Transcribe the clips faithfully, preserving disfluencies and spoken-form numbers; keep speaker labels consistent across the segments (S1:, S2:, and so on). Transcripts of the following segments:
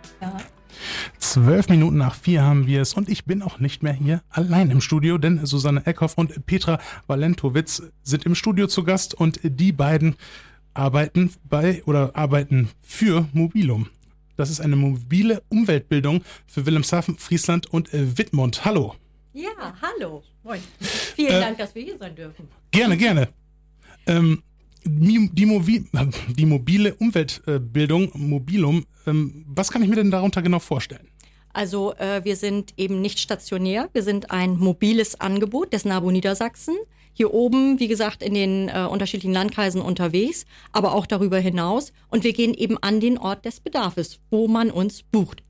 S1: Ja.
S2: Zwölf Minuten nach vier haben wir es und ich bin auch nicht mehr hier allein im Studio, denn Susanne Eckhoff und Petra Walentowitz sind im Studio zu Gast und die beiden arbeiten bei oder arbeiten für Mobilum. Das ist eine mobile Umweltbildung für Wilhelmshaven, Friesland und Wittmund. Hallo.
S1: Ja, hallo. Moin. Vielen
S2: Äh,
S1: Dank, dass wir hier sein dürfen.
S2: Gerne, gerne. Ähm, die, die, Movi- die mobile Umweltbildung, Mobilum, ähm, was kann ich mir denn darunter genau vorstellen?
S1: Also äh, wir sind eben nicht stationär, wir sind ein mobiles Angebot des NABU Niedersachsen. Hier oben, wie gesagt, in den äh, unterschiedlichen Landkreisen unterwegs, aber auch darüber hinaus. Und wir gehen eben an den Ort des Bedarfs, wo man uns bucht.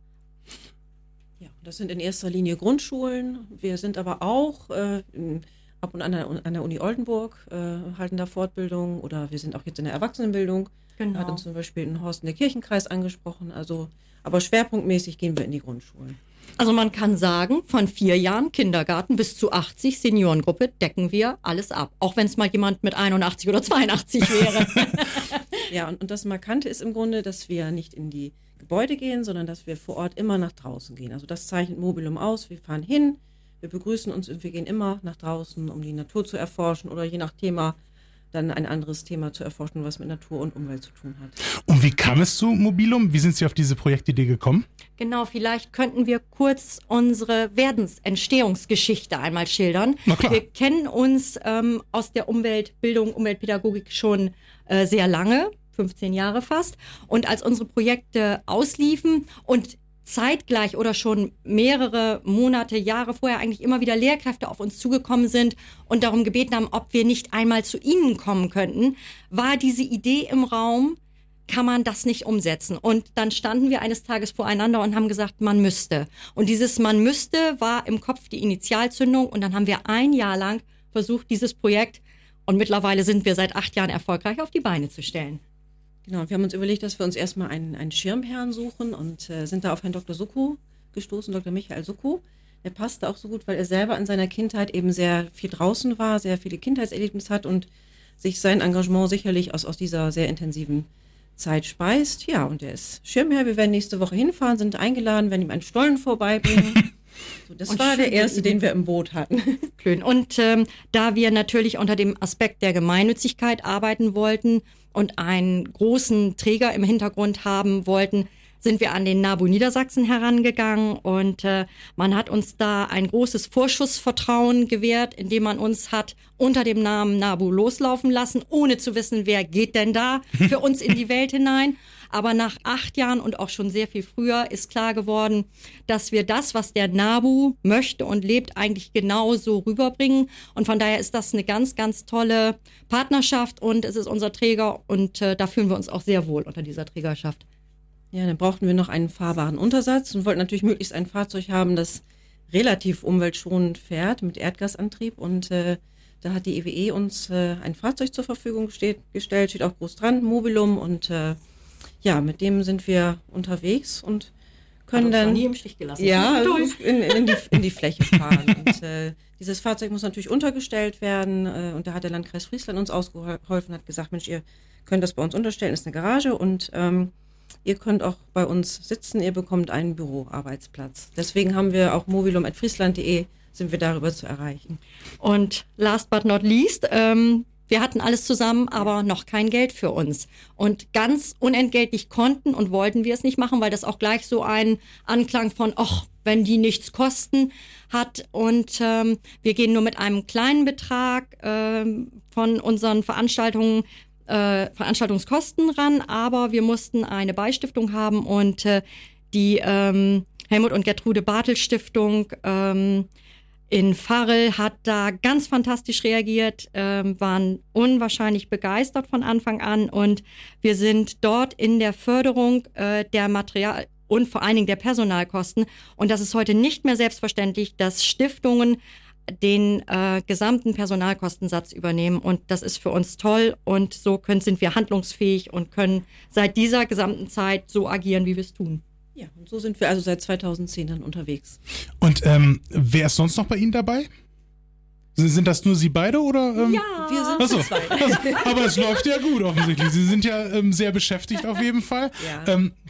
S3: Ja, das sind in erster Linie Grundschulen. Wir sind aber auch äh, in, ab und an der, an der Uni Oldenburg, äh, halten da Fortbildung oder wir sind auch jetzt in der Erwachsenenbildung.
S1: Genau.
S3: Da hat uns zum Beispiel ein Horst in der Kirchenkreis angesprochen. Also, aber schwerpunktmäßig gehen wir in die Grundschulen.
S1: Also man kann sagen, von vier Jahren Kindergarten bis zu achtzig Seniorengruppe decken wir alles ab. Auch wenn es mal jemand mit einundachtzig oder zweiundachtzig wäre.
S3: Ja, und, und das Markante ist im Grunde, dass wir nicht in die Gebäude gehen, sondern dass wir vor Ort immer nach draußen gehen. Also das zeichnet Mobilum aus. Wir fahren hin, wir begrüßen uns und wir gehen immer nach draußen, um die Natur zu erforschen oder je nach Thema dann ein anderes Thema zu erforschen, was mit Natur und Umwelt zu tun hat.
S2: Und wie kam es zu Mobilum? Wie sind Sie auf diese Projektidee gekommen?
S1: Genau, vielleicht könnten wir kurz unsere Werdensentstehungsgeschichte einmal schildern.
S2: Na klar.
S1: Wir kennen uns ähm, aus der Umweltbildung, Umweltpädagogik schon äh, sehr lange, fünfzehn Jahre fast. Und als unsere Projekte ausliefen und zeitgleich oder schon mehrere Monate, Jahre vorher eigentlich immer wieder Lehrkräfte auf uns zugekommen sind und darum gebeten haben, ob wir nicht einmal zu ihnen kommen könnten, war diese Idee im Raum, kann man das nicht umsetzen. Und dann standen wir eines Tages voreinander und haben gesagt, man müsste. Und dieses man müsste war im Kopf die Initialzündung und dann haben wir ein Jahr lang versucht, dieses Projekt, und mittlerweile sind wir seit acht Jahren erfolgreich, auf die Beine zu stellen.
S3: Genau, wir haben uns überlegt, dass wir uns erstmal einen, einen Schirmherrn suchen und äh, sind da auf Herrn Doktor Suckow gestoßen, Doktor Michael Suckow. Der passte auch so gut, weil er selber in seiner Kindheit eben sehr viel draußen war, sehr viele Kindheitserlebnisse hat und sich sein Engagement sicherlich aus, aus dieser sehr intensiven Zeit speist. Ja, und er ist Schirmherr. Wir werden nächste Woche hinfahren, sind eingeladen, werden ihm einen Stollen vorbeibringen. So, das
S1: Und
S3: war der
S1: schön,
S3: erste, den wir im Boot hatten.
S1: Schön. Und ähm, da wir natürlich unter dem Aspekt der Gemeinnützigkeit arbeiten wollten und einen großen Träger im Hintergrund haben wollten, sind wir an den NABU Niedersachsen herangegangen und äh, man hat uns da ein großes Vorschussvertrauen gewährt, indem man uns hat unter dem Namen NABU loslaufen lassen, ohne zu wissen, wer geht denn da für uns in die Welt hinein. Aber nach acht Jahren und auch schon sehr viel früher ist klar geworden, dass wir das, was der NABU möchte und lebt, eigentlich genauso rüberbringen. Und von daher ist das eine ganz, ganz tolle Partnerschaft und es ist unser Träger und äh, da fühlen wir uns auch sehr wohl unter dieser Trägerschaft.
S3: Ja, dann brauchten wir noch einen fahrbaren Untersatz und wollten natürlich möglichst ein Fahrzeug haben, das relativ umweltschonend fährt mit Erdgasantrieb. Und äh, da hat die E W E uns äh, ein Fahrzeug zur Verfügung steht, gestellt, steht auch groß dran, Mobilum. Und äh, ja, mit dem sind wir unterwegs und können dann
S1: nie im Stich gelassen.
S3: ja, in, in, die, in die Fläche fahren. Und äh, dieses Fahrzeug muss natürlich untergestellt werden. Äh, und da hat der Landkreis Friesland uns ausgeholfen, hat gesagt, Mensch, ihr könnt das bei uns unterstellen, ist eine Garage und ähm, ihr könnt auch bei uns sitzen, ihr bekommt einen Büroarbeitsplatz. Deswegen haben wir auch mobilum at friesland punkt de, sind wir darüber zu erreichen.
S1: Und last but not least, ähm, wir hatten alles zusammen, aber noch kein Geld für uns. Und ganz unentgeltlich konnten und wollten wir es nicht machen, weil das auch gleich so einen Anklang von, ach, wenn die nichts kosten hat. Und ähm, wir gehen nur mit einem kleinen Betrag ähm, von unseren Veranstaltungen Äh, Veranstaltungskosten ran, aber wir mussten eine Beistiftung haben und äh, die ähm, Helmut und Gertrude Bartel Stiftung ähm, in Farel hat da ganz fantastisch reagiert, ähm, waren unwahrscheinlich begeistert von Anfang an und wir sind dort in der Förderung äh, der Material- und vor allen Dingen der Personalkosten und das ist heute nicht mehr selbstverständlich, dass Stiftungen den äh, gesamten Personalkostensatz übernehmen und das ist für uns toll und so können, sind wir handlungsfähig und können seit dieser gesamten Zeit so agieren, wie wir es tun.
S3: Ja, und so sind wir also seit zweitausendzehn dann unterwegs.
S2: Und ähm, wer ist sonst noch bei Ihnen dabei? Sind, sind das nur Sie beide oder? Ähm?
S1: Ja,
S3: Wir sind
S2: Achso,
S3: zu zweit.
S2: also, aber es läuft ja gut offensichtlich. Sie sind ja ähm, sehr beschäftigt auf jeden Fall.
S3: Ja.
S2: Ähm,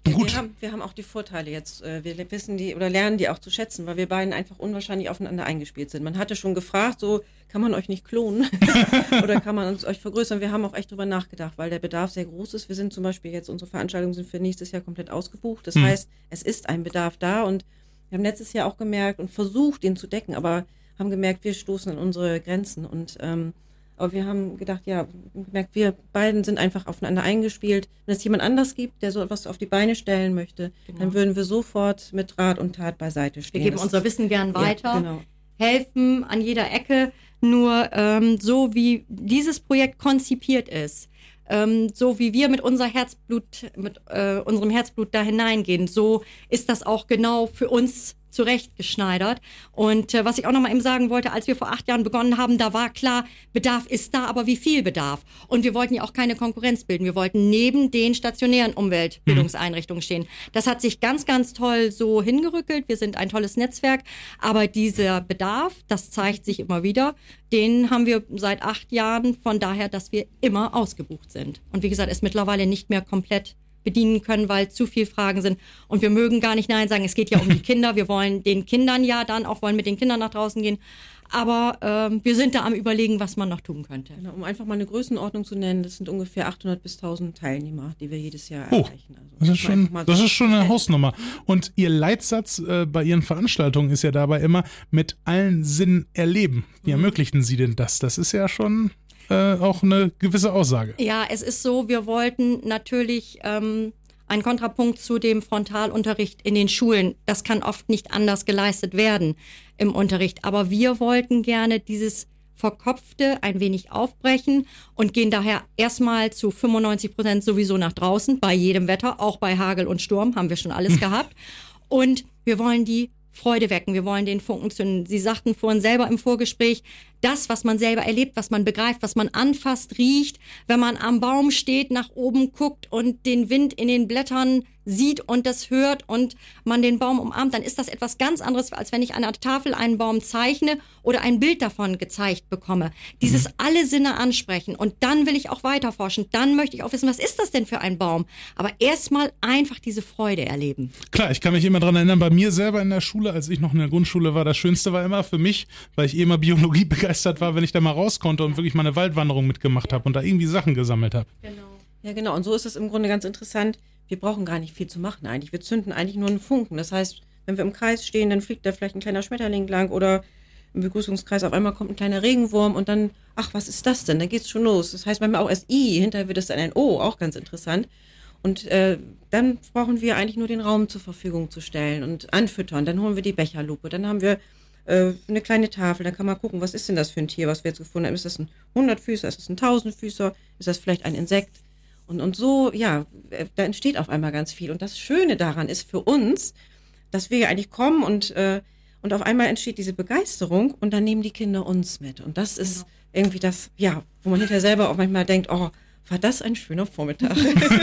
S3: Ja, wir, haben, wir haben auch die Vorteile jetzt. Wir wissen die oder lernen die auch zu schätzen, weil wir beiden einfach unwahrscheinlich aufeinander eingespielt sind. Man hatte schon gefragt, so kann man euch nicht klonen oder kann man uns euch vergrößern? Wir haben auch echt drüber nachgedacht, weil der Bedarf sehr groß ist. Wir sind zum Beispiel jetzt, unsere Veranstaltungen sind für nächstes Jahr komplett ausgebucht. Das hm. heißt, es ist ein Bedarf da und wir haben letztes Jahr auch gemerkt und versucht, den zu decken, aber haben gemerkt, wir stoßen an unsere Grenzen und ähm, aber wir haben gedacht, ja, gemerkt, wir beiden sind einfach aufeinander eingespielt. Wenn es jemand anders gibt, der so etwas auf die Beine stellen möchte, genau. dann würden wir sofort mit Rat und Tat beiseite stehen.
S1: Wir geben das unser Wissen gern weiter,
S3: ja, genau.
S1: helfen an jeder Ecke. Nur ähm, so wie dieses Projekt konzipiert ist, ähm, so wie wir mit unser Herzblut, mit äh, unserem Herzblut da hineingehen, so ist das auch genau für uns zurechtgeschneidert. Und äh, was ich auch noch mal eben sagen wollte, als wir vor acht Jahren begonnen haben, da war klar, Bedarf ist da, aber wie viel Bedarf? Und wir wollten ja auch keine Konkurrenz bilden. Wir wollten neben den stationären Umweltbildungseinrichtungen stehen. Das hat sich ganz, ganz toll so hingerückelt. Wir sind ein tolles Netzwerk, aber dieser Bedarf, das zeigt sich immer wieder, den haben wir seit acht Jahren, von daher, dass wir immer ausgebucht sind. Und wie gesagt, ist mittlerweile nicht mehr komplett bedienen können, weil zu viele Fragen sind. Und wir mögen gar nicht Nein sagen. Es geht ja um die Kinder. Wir wollen den Kindern ja dann auch wollen mit den Kindern nach draußen gehen. Aber ähm, wir sind da am Überlegen, was man noch tun könnte.
S3: Genau, um einfach mal eine Größenordnung zu nennen, das sind ungefähr achthundert bis tausend Teilnehmer, die wir jedes Jahr
S2: oh,
S3: erreichen. Also,
S2: das ist schon, das ist schon eine Hausnummer. Und Ihr Leitsatz äh, bei Ihren Veranstaltungen ist ja dabei immer, mit allen Sinnen erleben. Wie mhm. ermöglichen Sie denn das? Das ist ja schon Äh, auch eine gewisse Aussage.
S1: Ja, es ist so, wir wollten natürlich ähm, einen Kontrapunkt zu dem Frontalunterricht in den Schulen. Das kann oft nicht anders geleistet werden im Unterricht. Aber wir wollten gerne dieses Verkopfte ein wenig aufbrechen und gehen daher erstmal zu fünfundneunzig Prozent sowieso nach draußen, bei jedem Wetter, auch bei Hagel und Sturm, haben wir schon alles gehabt. Und wir wollen die Freude wecken, wir wollen den Funken zünden. Sie sagten vorhin selber im Vorgespräch, das, was man selber erlebt, was man begreift, was man anfasst, riecht, wenn man am Baum steht, nach oben guckt und den Wind in den Blättern sieht und das hört und man den Baum umarmt, dann ist das etwas ganz anderes, als wenn ich an der Tafel einen Baum zeichne oder ein Bild davon gezeigt bekomme. Dieses alle Sinne ansprechen und dann will ich auch weiter forschen. Dann möchte ich auch wissen, was ist das denn für ein Baum? Aber erstmal einfach diese Freude erleben.
S2: Klar, ich kann mich immer daran erinnern, bei mir selber in der Schule, als ich noch in der Grundschule war, das Schönste war immer für mich, weil ich eh immer Biologie begeistert war, wenn ich da mal raus konnte und wirklich mal eine Waldwanderung mitgemacht habe und da irgendwie Sachen gesammelt habe.
S3: Genau. Ja, genau. Und so ist es im Grunde ganz interessant. Wir brauchen gar nicht viel zu machen eigentlich. Wir zünden eigentlich nur einen Funken. Das heißt, wenn wir im Kreis stehen, dann fliegt da vielleicht ein kleiner Schmetterling lang oder im Begrüßungskreis auf einmal kommt ein kleiner Regenwurm und dann, ach, was ist das denn? Dann geht's schon los. Das heißt manchmal auch erst I, hinterher wird es dann ein O, auch ganz interessant. Und äh, dann brauchen wir eigentlich nur den Raum zur Verfügung zu stellen und anfüttern. Dann holen wir die Becherlupe. Dann haben wir äh, eine kleine Tafel. Dann kann man gucken, was ist denn das für ein Tier, was wir jetzt gefunden haben. Ist das ein Hundertfüßer? Ist das ein Tausendfüßer? Ist das vielleicht ein Insekt? Und, und so, ja, da entsteht auf einmal ganz viel. Und das Schöne daran ist für uns, dass wir ja eigentlich kommen und, äh, und auf einmal entsteht diese Begeisterung und dann nehmen die Kinder uns mit. Und das ist genau. irgendwie das, ja, wo man hinterher selber auch manchmal denkt, oh, war das ein schöner Vormittag.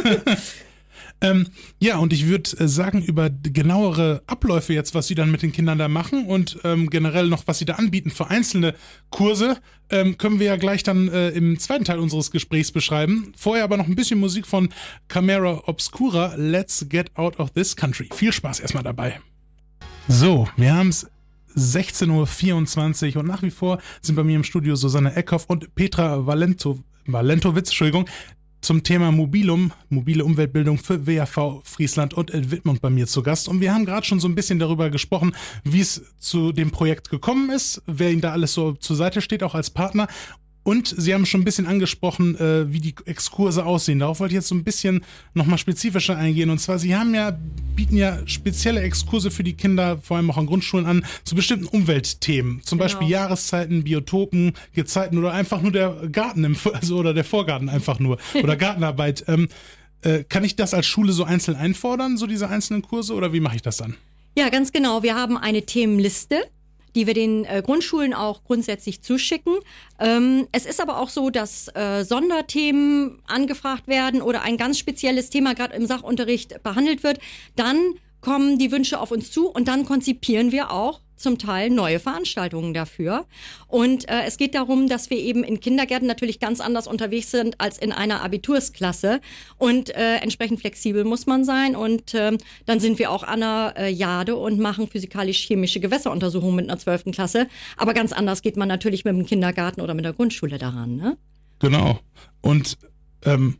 S2: ähm, ja, und ich würde äh, sagen, über genauere Abläufe jetzt, was Sie dann mit den Kindern da machen und ähm, generell noch, was Sie da anbieten für einzelne Kurse, ähm, können wir ja gleich dann äh, im zweiten Teil unseres Gesprächs beschreiben. Vorher aber noch ein bisschen Musik von Camera Obscura, Let's Get Out of This Country. Viel Spaß erstmal dabei. So, wir haben es sechzehn Uhr vierundzwanzig und nach wie vor sind bei mir im Studio Susanne Eckhoff und Petra Valento, Valentowitz, Entschuldigung, zum Thema Mobilum, mobile Umweltbildung für W A V Friesland und Wittmund bei mir zu Gast. Und wir haben gerade schon so ein bisschen darüber gesprochen, wie es zu dem Projekt gekommen ist, wer Ihnen da alles so zur Seite steht, auch als Partner. Und Sie haben schon ein bisschen angesprochen, äh, wie die Exkurse aussehen. Darauf wollte ich jetzt so ein bisschen nochmal spezifischer eingehen. Und zwar, Sie haben ja, bieten ja spezielle Exkurse für die Kinder, vor allem auch an Grundschulen an, zu bestimmten Umweltthemen. Zum genau. Beispiel Jahreszeiten, Biotopen, Gezeiten oder einfach nur der Garten, im, also, oder der Vorgarten einfach nur. Oder Gartenarbeit. Ähm, äh, kann ich das als Schule so einzeln einfordern, so diese einzelnen Kurse? Oder wie mache ich das dann?
S1: Ja, ganz genau. Wir haben eine Themenliste, die wir den äh, Grundschulen auch grundsätzlich zuschicken. Ähm, es ist aber auch so, dass äh, Sonderthemen angefragt werden oder ein ganz spezielles Thema gerade im Sachunterricht behandelt wird. Dann kommen die Wünsche auf uns zu und dann konzipieren wir auch zum Teil neue Veranstaltungen dafür. Und äh, es geht darum, dass wir eben in Kindergärten natürlich ganz anders unterwegs sind als in einer Abitursklasse. Und äh, entsprechend flexibel muss man sein. Und äh, dann sind wir auch an der äh, Jade und machen physikalisch-chemische Gewässeruntersuchungen mit einer zwölften Klasse. Aber ganz anders geht man natürlich mit dem Kindergarten oder mit der Grundschule daran, ne?
S2: Genau. Und ähm,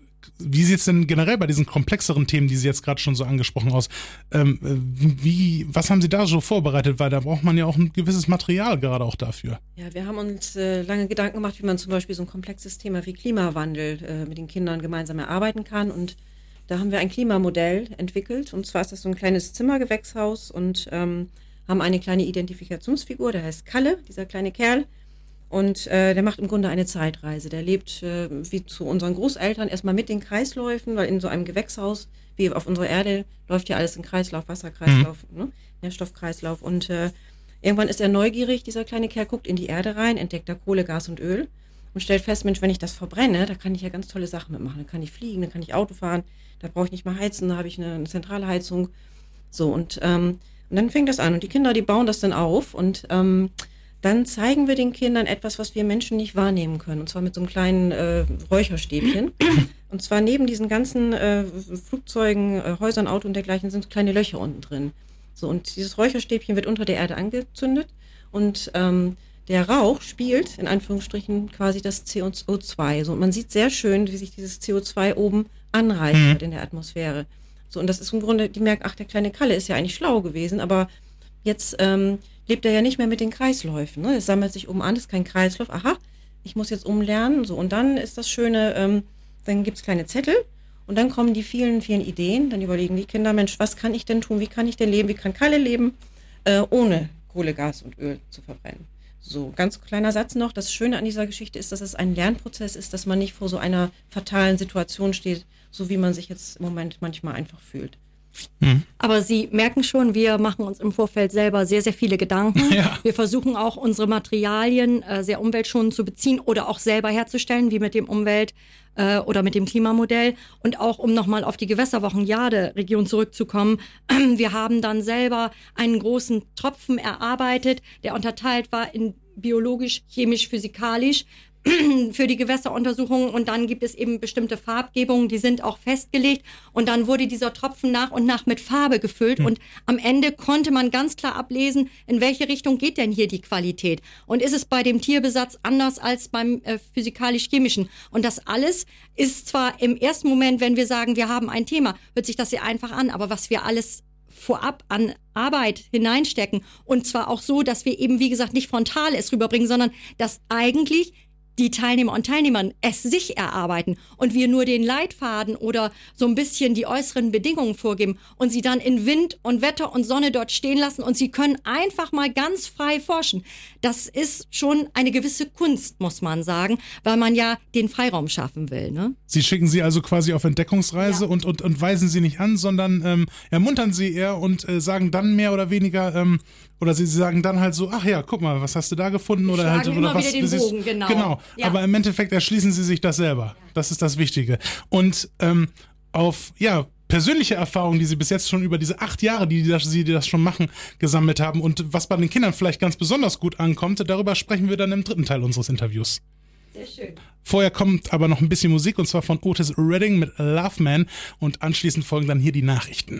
S2: wie sieht es denn generell bei diesen komplexeren Themen, die Sie jetzt gerade schon so angesprochen aus? Ähm, wie, was haben Sie da so vorbereitet? Weil da braucht man ja auch ein gewisses Material gerade auch dafür.
S3: Ja, wir haben uns äh, lange Gedanken gemacht, wie man zum Beispiel so ein komplexes Thema wie Klimawandel äh, mit den Kindern gemeinsam erarbeiten kann. Und da haben wir ein Klimamodell entwickelt. Und zwar ist das so ein kleines Zimmergewächshaus und ähm, haben eine kleine Identifikationsfigur, der heißt Kalle, dieser kleine Kerl. Und äh, der macht im Grunde eine Zeitreise. Der lebt äh, wie zu unseren Großeltern erstmal mit den Kreisläufen, weil in so einem Gewächshaus, wie auf unserer Erde, läuft ja alles in Kreislauf, Wasserkreislauf, mhm. ne? Nährstoffkreislauf. Und äh, irgendwann ist er neugierig, dieser kleine Kerl, guckt in die Erde rein, entdeckt da Kohle, Gas und Öl und stellt fest, Mensch, wenn ich das verbrenne, da kann ich ja ganz tolle Sachen mitmachen. Da kann ich fliegen, da kann ich Auto fahren, da brauche ich nicht mal heizen, da habe ich eine, eine zentrale Heizung. So, und, ähm, und dann fängt das an. Und die Kinder, die bauen das dann auf und ähm, dann zeigen wir den Kindern etwas, was wir Menschen nicht wahrnehmen können. Und zwar mit so einem kleinen äh, Räucherstäbchen. Und zwar neben diesen ganzen äh, Flugzeugen, äh, Häusern, Auto und dergleichen sind so kleine Löcher unten drin. So, und dieses Räucherstäbchen wird unter der Erde angezündet. Und ähm, der Rauch spielt, in Anführungsstrichen, quasi das C O zwei. So, und man sieht sehr schön, wie sich dieses C O zwei oben anreichert mhm. in der Atmosphäre. So, und das ist im Grunde, die merken, ach, der kleine Kalle ist ja eigentlich schlau gewesen, aber jetzt ähm, lebt er ja nicht mehr mit den Kreisläufen. Ne? Es sammelt sich oben an, ist kein Kreislauf. Aha, ich muss jetzt umlernen. So, und dann ist das Schöne, ähm, dann gibt es kleine Zettel und dann kommen die vielen, vielen Ideen. Dann überlegen die Kinder, Mensch, was kann ich denn tun? Wie kann ich denn leben? Wie kann Kalle leben, äh, ohne Kohle, Gas und Öl zu verbrennen? So, ganz kleiner Satz noch. Das Schöne an dieser Geschichte ist, dass es ein Lernprozess ist, dass man nicht vor so einer fatalen Situation steht, so wie man sich jetzt im Moment manchmal einfach fühlt.
S1: Hm. Aber Sie merken schon, wir machen uns im Vorfeld selber sehr, sehr viele Gedanken. Ja. Wir versuchen auch unsere Materialien äh, sehr umweltschonend zu beziehen oder auch selber herzustellen, wie mit dem Umwelt- äh, oder mit dem Klimamodell. Und auch, um nochmal auf die Gewässerwochen-Jade-Region zurückzukommen, äh, wir haben dann selber einen großen Tropfen erarbeitet, der unterteilt war in biologisch, chemisch, physikalisch für die Gewässeruntersuchungen, und dann gibt es eben bestimmte Farbgebungen, die sind auch festgelegt, und dann wurde dieser Tropfen nach und nach mit Farbe gefüllt mhm. und am Ende konnte man ganz klar ablesen, in welche Richtung geht denn hier die Qualität, und ist es bei dem Tierbesatz anders als beim äh, physikalisch-chemischen, und das alles ist zwar im ersten Moment, wenn wir sagen, wir haben ein Thema, hört sich das sehr einfach an, aber was wir alles vorab an Arbeit hineinstecken, und zwar auch so, dass wir eben, wie gesagt, nicht frontal es rüberbringen, sondern dass eigentlich die Teilnehmer und Teilnehmer es sich erarbeiten und wir nur den Leitfaden oder so ein bisschen die äußeren Bedingungen vorgeben und sie dann in Wind und Wetter und Sonne dort stehen lassen und sie können einfach mal ganz frei forschen. Das ist schon eine gewisse Kunst, muss man sagen, weil man ja den Freiraum schaffen will, ne?
S2: Sie schicken sie also quasi auf Entdeckungsreise ja. und, und, und weisen sie nicht an, sondern ähm, ermuntern sie eher und äh, sagen dann mehr oder weniger, ähm, oder sie, sie sagen dann halt so, ach ja, guck mal, was hast du da gefunden? Oder halt, oder
S1: immer
S2: was,
S1: wieder den Bogen, genau.
S2: Genau, ja. Aber im Endeffekt erschließen sie sich das selber. Ja. Das ist das Wichtige. Und ähm, auf, ja, persönliche Erfahrungen, die Sie bis jetzt schon über diese acht Jahre, die, das, die das schon machen, gesammelt haben und was bei den Kindern vielleicht ganz besonders gut ankommt, darüber sprechen wir dann im dritten Teil unseres Interviews.
S1: Sehr schön.
S2: Vorher kommt aber noch ein bisschen Musik, und zwar von Otis Redding mit Love Man, und anschließend folgen dann hier die Nachrichten.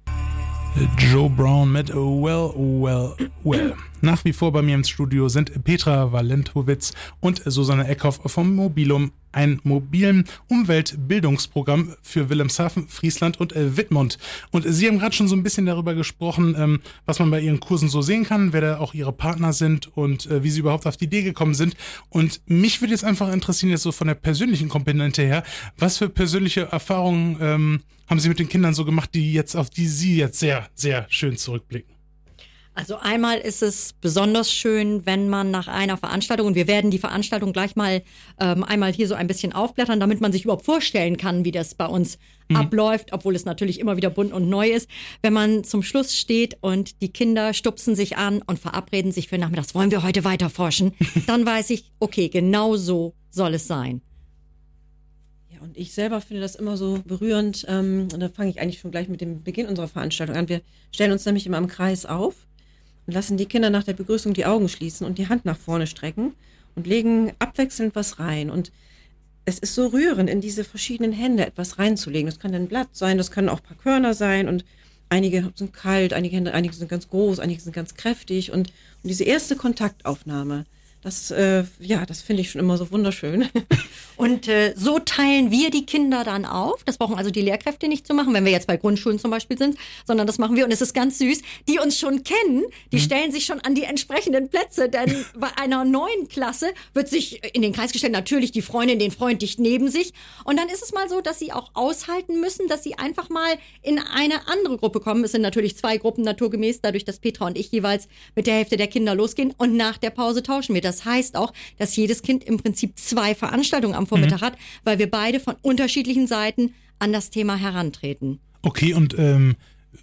S2: Joe Brown mit Well, Well, Well. Nach wie vor bei mir im Studio sind Petra Walentowitz und Susanne Eckhoff vom Mobilum, ein mobilen Umweltbildungsprogramm für Wilhelmshaven, Friesland und äh, Wittmund. Und Sie haben gerade schon so ein bisschen darüber gesprochen, ähm, was man bei Ihren Kursen so sehen kann, wer da auch Ihre Partner sind und äh, wie Sie überhaupt auf die Idee gekommen sind. Und mich würde jetzt einfach interessieren, jetzt so von der persönlichen Komponente her, was für persönliche Erfahrungen ähm, haben Sie mit den Kindern so gemacht, die jetzt auf die Sie jetzt sehr, sehr schön zurückblicken?
S1: Also einmal ist es besonders schön, wenn man nach einer Veranstaltung, und wir werden die Veranstaltung gleich mal ähm, einmal hier so ein bisschen aufblättern, damit man sich überhaupt vorstellen kann, wie das bei uns mhm. abläuft, obwohl es natürlich immer wieder bunt und neu ist. Wenn man zum Schluss steht und die Kinder stupsen sich an und verabreden sich für nachmittags, wollen wir heute weiter forschen, dann weiß ich, okay, genau so soll es sein.
S3: Ja, und ich selber finde das immer so berührend, ähm, und da fange ich eigentlich schon gleich mit dem Beginn unserer Veranstaltung an. Wir stellen uns nämlich immer im Kreis auf. und lassen die Kinder nach der Begrüßung die Augen schließen und die Hand nach vorne strecken und legen abwechselnd was rein. Und es ist so rührend, in diese verschiedenen Hände etwas reinzulegen. Das kann ein Blatt sein, das können auch ein paar Körner sein und einige sind kalt, einige Hände, einige sind ganz groß, einige sind ganz kräftig und, und diese erste Kontaktaufnahme, das, äh, ja, das finde ich schon immer so wunderschön.
S1: Und äh, so teilen wir die Kinder dann auf. Das brauchen also die Lehrkräfte nicht zu machen, wenn wir jetzt bei Grundschulen zum Beispiel sind, sondern das machen wir. Und es ist ganz süß. Die uns schon kennen, die mhm. stellen sich schon an die entsprechenden Plätze. Denn bei einer neuen Klasse wird sich in den Kreis gestellt, natürlich die Freundin, den Freund dicht neben sich. Und dann ist es mal so, dass sie auch aushalten müssen, dass sie einfach mal in eine andere Gruppe kommen. Es sind natürlich zwei Gruppen naturgemäß, dadurch, dass Petra und ich jeweils mit der Hälfte der Kinder losgehen. Und nach der Pause tauschen wir. Das heißt auch, dass jedes Kind im Prinzip zwei Veranstaltungen am Vormittag mhm. hat, weil wir beide von unterschiedlichen Seiten an das Thema herantreten.
S2: Okay, und ähm,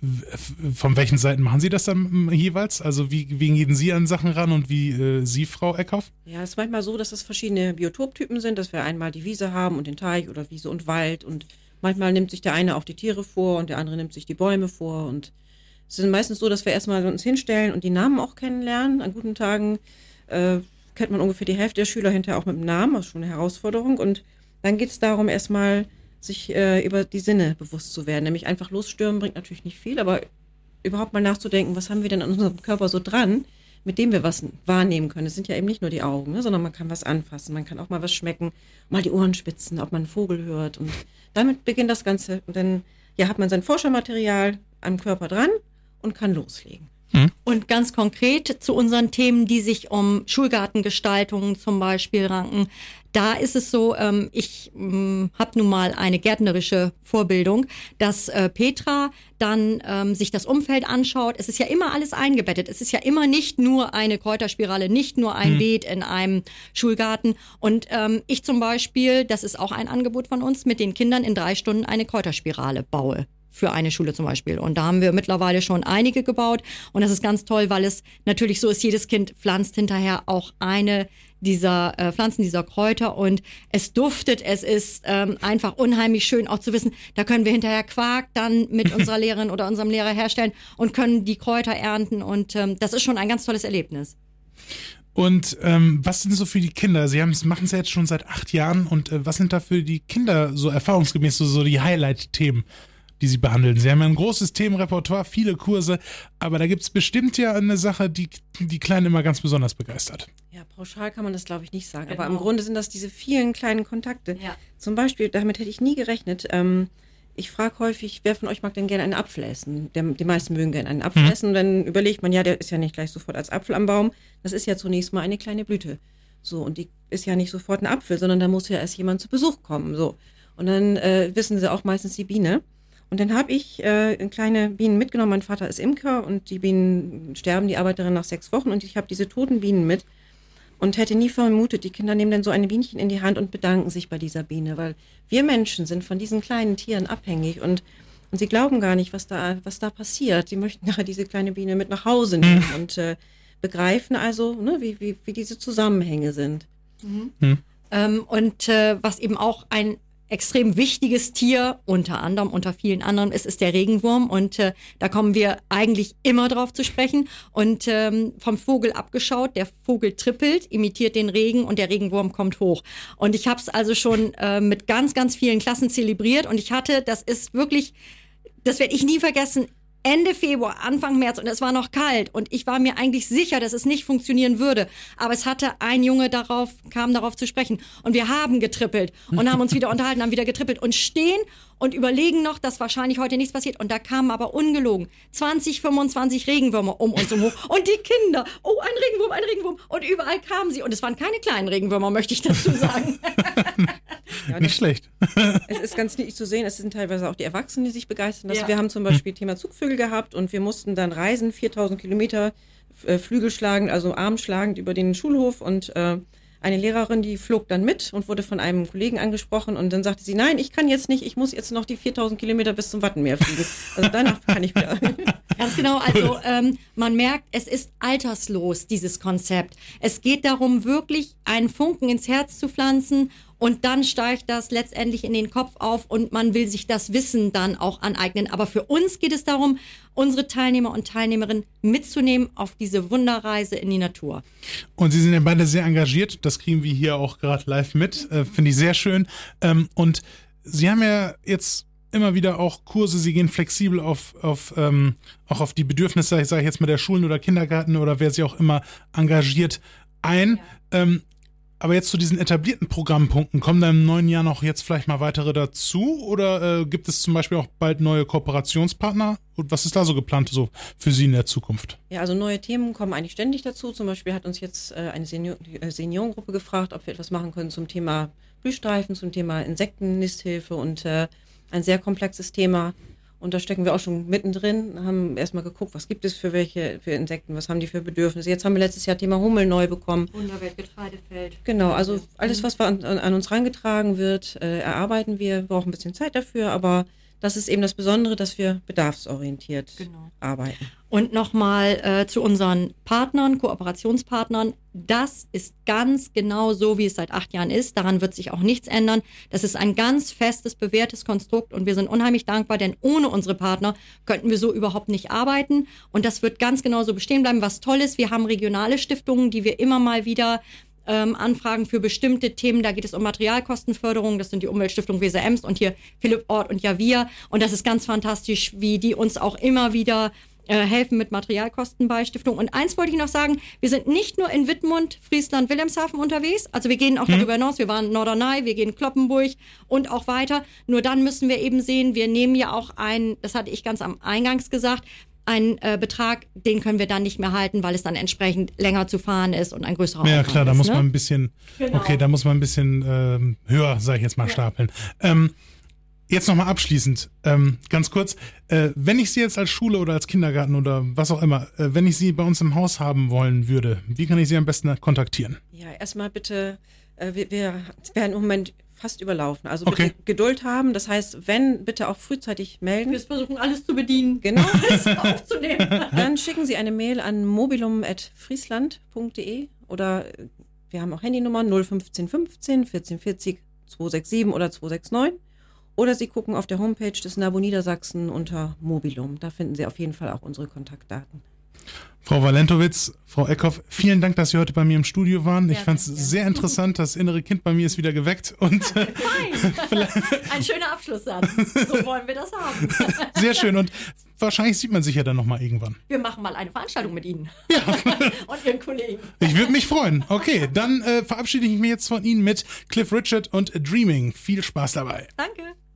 S2: von welchen Seiten machen Sie das dann jeweils? Also wie, wie gehen Sie an Sachen ran und wie äh, Sie, Frau Eckhoff?
S3: Ja, es ist manchmal so, dass es verschiedene Biotoptypen sind, dass wir einmal die Wiese haben und den Teich oder Wiese und Wald und manchmal nimmt sich der eine auch die Tiere vor und der andere nimmt sich die Bäume vor und es ist meistens so, dass wir erstmal uns hinstellen und die Namen auch kennenlernen. An guten Tagen äh, kennt man ungefähr die Hälfte der Schüler hinterher auch mit dem Namen, das ist schon eine Herausforderung. Und dann geht es darum, erstmal sich äh, über die Sinne bewusst zu werden. Nämlich einfach losstürmen bringt natürlich nicht viel, aber überhaupt mal nachzudenken, was haben wir denn an unserem Körper so dran, mit dem wir was wahrnehmen können. Es sind ja eben nicht nur die Augen, ne, sondern man kann was anfassen, man kann auch mal was schmecken, mal die Ohren spitzen, ob man einen Vogel hört. Und damit beginnt das Ganze. Und dann ja, hat man sein Forschermaterial am Körper dran und kann loslegen.
S1: Und ganz konkret zu unseren Themen, die sich um Schulgartengestaltungen zum Beispiel ranken. Da ist es so, ähm, ich ähm, habe nun mal eine gärtnerische Vorbildung, dass äh, Petra dann ähm, sich das Umfeld anschaut. Es ist ja immer alles eingebettet. Es ist ja immer nicht nur eine Kräuterspirale, nicht nur ein mhm. Beet in einem Schulgarten. Und ähm, ich zum Beispiel, das ist auch ein Angebot von uns, mit den Kindern in drei Stunden eine Kräuterspirale baue. Für eine Schule zum Beispiel. Und da haben wir mittlerweile schon einige gebaut. Und das ist ganz toll, weil es natürlich so ist, jedes Kind pflanzt hinterher auch eine dieser äh, Pflanzen, dieser Kräuter. Und es duftet, es ist ähm, einfach unheimlich schön auch zu wissen, da können wir hinterher Quark dann mit unserer Lehrerin oder unserem Lehrer herstellen und können die Kräuter ernten. Und ähm, das ist schon ein ganz tolles Erlebnis.
S2: Und ähm, was sind so für die Kinder? Sie machen es ja jetzt schon seit acht Jahren. Und äh, was sind da für die Kinder so erfahrungsgemäß so, so die Highlight-Themen, die Sie behandeln? Sie haben ja ein großes Themenrepertoire, viele Kurse, aber da gibt es bestimmt ja eine Sache, die die Kleinen immer ganz besonders begeistert.
S3: Ja, pauschal kann man das, glaube ich, nicht sagen.
S1: Genau.
S3: Aber im Grunde sind das diese vielen kleinen Kontakte.
S1: Ja.
S3: Zum Beispiel, damit hätte ich nie gerechnet, ähm, ich frage häufig, wer von euch mag denn gerne einen Apfel essen? Der, die meisten mögen gerne einen Apfel mhm. essen. Und dann überlegt man, ja, der ist ja nicht gleich sofort als Apfel am Baum. Das ist ja zunächst mal eine kleine Blüte. So, und die ist ja nicht sofort ein Apfel, sondern da muss ja erst jemand zu Besuch kommen. So. Und dann äh, wissen sie auch meistens die Biene. Und dann habe ich äh, kleine Bienen mitgenommen. Mein Vater ist Imker und die Bienen sterben, die Arbeit darin nach sechs Wochen. Und ich habe diese toten Bienen mit und hätte nie vermutet, die Kinder nehmen dann so ein Bienchen in die Hand und bedanken sich bei dieser Biene. Weil wir Menschen sind von diesen kleinen Tieren abhängig und, und sie glauben gar nicht, was da, was da passiert. Sie möchten nachher diese kleine Biene mit nach Hause nehmen mhm. und äh, begreifen also, ne, wie, wie, wie diese Zusammenhänge sind.
S1: Mhm. Mhm. Ähm, und äh, was eben auch ein extrem wichtiges Tier, unter anderem, unter vielen anderen, ist, ist der Regenwurm. Und äh, da kommen wir eigentlich immer drauf zu sprechen. Und ähm, vom Vogel abgeschaut, der Vogel trippelt, imitiert den Regen und der Regenwurm kommt hoch. Und ich habe es also schon äh, mit ganz, ganz vielen Klassen zelebriert. Und ich hatte, das ist wirklich, das werde ich nie vergessen, Ende Februar, Anfang März und es war noch kalt und ich war mir eigentlich sicher, dass es nicht funktionieren würde. Aber es hatte ein Junge darauf, kam darauf zu sprechen und wir haben getrippelt und haben uns wieder unterhalten, haben wieder getrippelt und stehen und überlegen noch, dass wahrscheinlich heute nichts passiert. Und da kamen aber ungelogen zwanzig, fünfundzwanzig Regenwürmer um uns hoch und die Kinder, oh, ein Regenwurm, ein Regenwurm und überall kamen sie und es waren keine kleinen Regenwürmer, möchte ich dazu sagen.
S2: Ja, nicht schlecht.
S3: Es ist ganz niedlich zu sehen, es sind teilweise auch die Erwachsenen, die sich begeistern. Also
S1: ja.
S3: Wir haben zum Beispiel Thema Zugvögel gehabt und wir mussten dann reisen, viertausend Kilometer, äh, Flügel schlagend, also armschlagend über den Schulhof und äh, eine Lehrerin, die flog dann mit und wurde von einem Kollegen angesprochen und dann sagte sie, nein, ich kann jetzt nicht, ich muss jetzt noch die viertausend Kilometer bis zum Wattenmeer fliegen. Also danach kann ich wieder.
S1: Ganz genau, also ähm, man merkt, es ist alterslos, dieses Konzept. Es geht darum, wirklich einen Funken ins Herz zu pflanzen Und dann steigt das letztendlich in den Kopf auf und man will sich das Wissen dann auch aneignen. Aber für uns geht es darum, unsere Teilnehmer und Teilnehmerinnen mitzunehmen auf diese Wunderreise in die Natur.
S2: Und Sie sind ja beide sehr engagiert. Das kriegen wir hier auch gerade live mit. Äh, finde ich sehr schön. Ähm, und Sie haben ja jetzt immer wieder auch Kurse, Sie gehen flexibel auf, auf ähm, auch auf die Bedürfnisse, sage ich jetzt mal, der Schulen oder Kindergarten oder wer sie auch immer engagiert, ein. Ja. Ähm, aber jetzt zu diesen etablierten Programmpunkten, kommen da im neuen Jahr noch jetzt vielleicht mal weitere dazu oder äh, gibt es zum Beispiel auch bald neue Kooperationspartner? Und was ist da so geplant so für Sie in der Zukunft?
S3: Ja, also neue Themen kommen eigentlich ständig dazu. Zum Beispiel hat uns jetzt äh, eine Senior- die Seniorengruppe gefragt, ob wir etwas machen können zum Thema Blühstreifen, zum Thema Insektennisthilfe und äh, ein sehr komplexes Thema. Und da stecken wir auch schon mittendrin, haben erstmal geguckt, was gibt es für welche, für Insekten, was haben die für Bedürfnisse. Jetzt haben wir letztes Jahr Thema Hummel neu bekommen.
S1: Wunderwelt, Getreidefeld.
S3: Genau, also alles, was an, an uns herangetragen wird, äh, erarbeiten wir. Wir brauchen ein bisschen Zeit dafür, aber das ist eben das Besondere, dass wir bedarfsorientiert genau. arbeiten.
S1: Und nochmal äh, zu unseren Partnern, Kooperationspartnern. Das ist ganz genau so, wie es seit acht Jahren ist. Daran wird sich auch nichts ändern. Das ist ein ganz festes, bewährtes Konstrukt und wir sind unheimlich dankbar, denn ohne unsere Partner könnten wir so überhaupt nicht arbeiten. Und das wird ganz genau so bestehen bleiben. Was toll ist, wir haben regionale Stiftungen, die wir immer mal wieder Ähm, Anfragen für bestimmte Themen. Da geht es um Materialkostenförderung. Das sind die Umweltstiftung Weser-Ems und hier Philipp Ort und Javir. Und das ist ganz fantastisch, wie die uns auch immer wieder äh, helfen mit Materialkostenbeistiftung. Und eins wollte ich noch sagen, wir sind nicht nur in Wittmund, Friesland, Wilhelmshaven unterwegs. Also wir gehen auch hm. darüber hinaus. Wir waren in Norderney, wir gehen Kloppenburg und auch weiter. Nur dann müssen wir eben sehen, wir nehmen ja auch ein, das hatte ich ganz am Eingangs gesagt, ein äh, Betrag, den können wir dann nicht mehr halten, weil es dann entsprechend länger zu fahren ist und ein größerer Aufwand ist.
S2: Ja klar, da
S1: ist,
S2: muss
S1: ne?
S2: man ein bisschen, genau. okay, da muss man ein bisschen ähm, höher, sage ich jetzt mal, ja. stapeln. Ähm, jetzt nochmal abschließend, ähm, ganz kurz, äh, wenn ich Sie jetzt als Schule oder als Kindergarten oder was auch immer, äh, wenn ich Sie bei uns im Haus haben wollen würde, wie kann ich Sie am besten kontaktieren?
S3: Ja, erstmal bitte, äh, wir, wir werden im Moment fast überlaufen. Also
S2: okay.
S3: bitte Geduld haben. Das heißt, wenn, bitte auch frühzeitig melden.
S1: Wir versuchen alles zu bedienen.
S3: Genau.
S1: Alles aufzunehmen.
S3: Dann schicken Sie eine Mail an mobilum at friesland punkt de oder wir haben auch Handynummern null fünfzehn fünfzehn vierzehn vierzig zweihundertsiebenundsechzig oder zweihundertneunundsechzig. Oder Sie gucken auf der Homepage des NABU Niedersachsen unter Mobilum. Da finden Sie auf jeden Fall auch unsere Kontaktdaten.
S2: Frau Walentowitz, Frau Eckhoff, vielen Dank, dass Sie heute bei mir im Studio waren. Ich ja, fand es sehr interessant. Das innere Kind bei mir ist wieder geweckt. Und
S1: Fein. Ein schöner Abschlusssatz. So wollen wir das haben.
S2: Sehr schön. Und wahrscheinlich sieht man sich ja dann nochmal irgendwann.
S1: Wir machen mal eine Veranstaltung mit Ihnen.
S2: Ja.
S1: Und Ihren Kollegen.
S2: Ich würde mich freuen. Okay, dann äh, verabschiede ich mich jetzt von Ihnen mit Cliff Richard und Dreaming. Viel Spaß dabei.
S1: Danke.